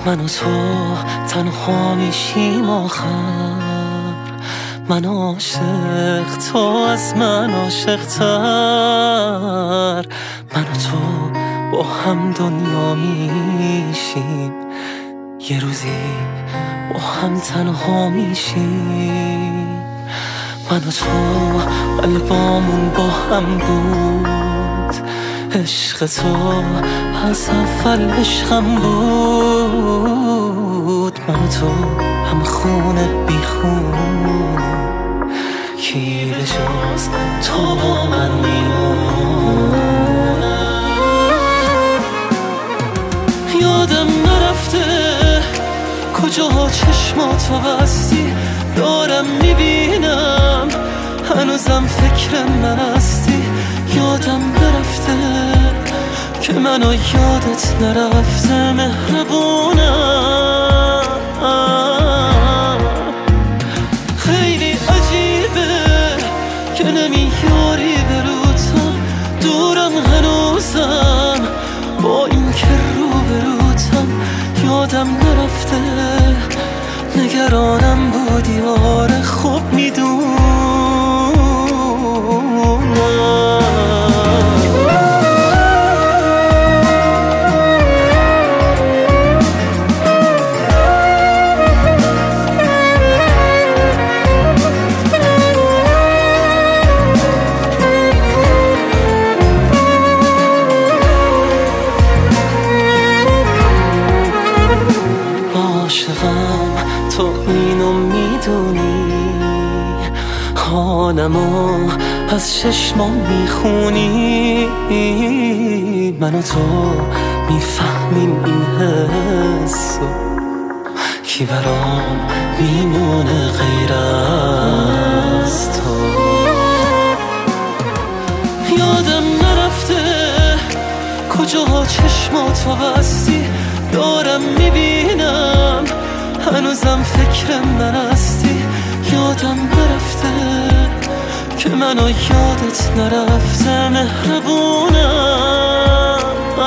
من و تو تنها میشیم آخر، من عاشق تو از من عاشق‌تر. من و تو با هم دنیا میشیم، یه روزی با هم تنها میشیم. من و تو قلبامون با هم بود، عشق تو از اول عشقم بود. من و تو هم خونه بی خونه، کی به جز تو با من میمونه. یادم نرفته کجا چشماتو بستی، دارم میبینم هنوزم فکر من هستی. یادم نرفته که منو یادت نرفته مهربونم. خیلی عجیبه که نمیاری بروتم، دورم هنوزم با این که رو بروتم. یادم نرفته نگرانم بودی، آره خوب میدونم. تو اینو میدونی، حالمو از چشمام میخونی. من و تو میفهمیم این حسو، کی برام میمونه غیر از تو. یادم نرفته کجا چشماتو بستی، دارم میبینم هنوزم فکر من هستی. یادم نرفته که منو یادت نرفته مهربونم.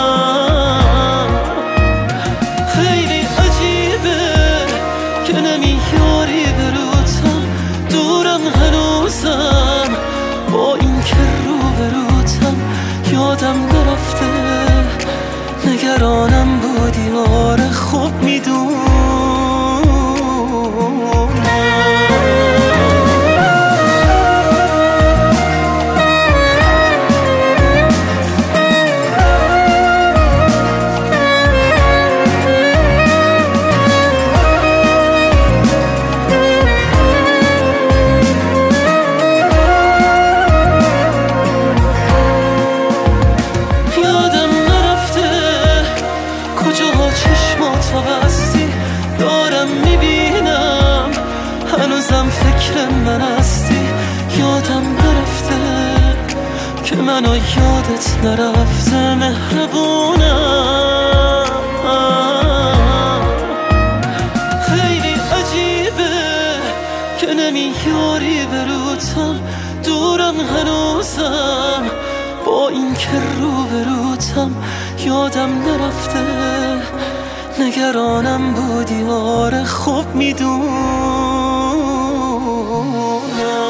خیلی عجیبه که نمیاری بروتم، دورم هنوزم با این که رو بروتم. یادم نرفته نگرانم بودی، آره خوب میدونم. چشماتو بستی، دارم میبینم هنوزم فکر من هستی. یادم نرفته که منو یادت نرفته مهربونم. خیلی عجیبه که نمیاری بروتم، دورم هنوزم با این که رو بروتم. یادم نرفته نگرانم بودی، آره خوب میدونم.